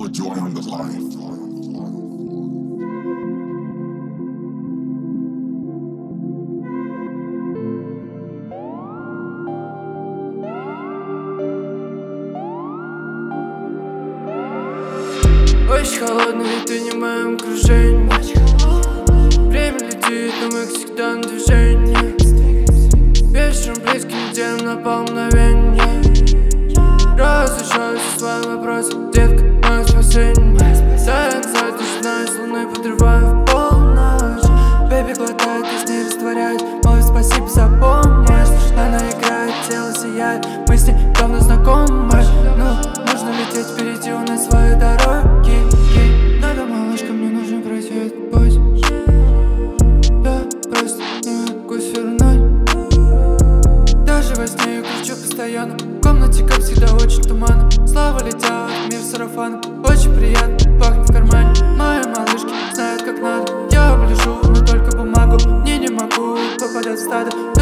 put your hand to life. Очень холодно, ведь ты не в моем окружении. Время летит, но мы всегда на движении. Вечером близким делом напал мгновенье. Разрешаю все свои вопросы, детка, мое спасение. Сенсация, тишина из луны, подрываю в полночь. Бэби глотает, из ней растворяет. Мой спасибо за помощь. Она играет, тело сияет. Мы с ней давно знакомы. Ну, нужно лететь впереди, у нас свои дороги. Надо, малышка, мне нужно пройти этот путь. Я просто не могу свернуть. Даже во сне я кричу постоянно. В комнате, как всегда, очень туманно. Слава летят, мир сарафан. Очень приятно, пахнет в кармане. Мои малышки знают, как надо. Я оближу, но только бумагу. Не могу попадать в стадо.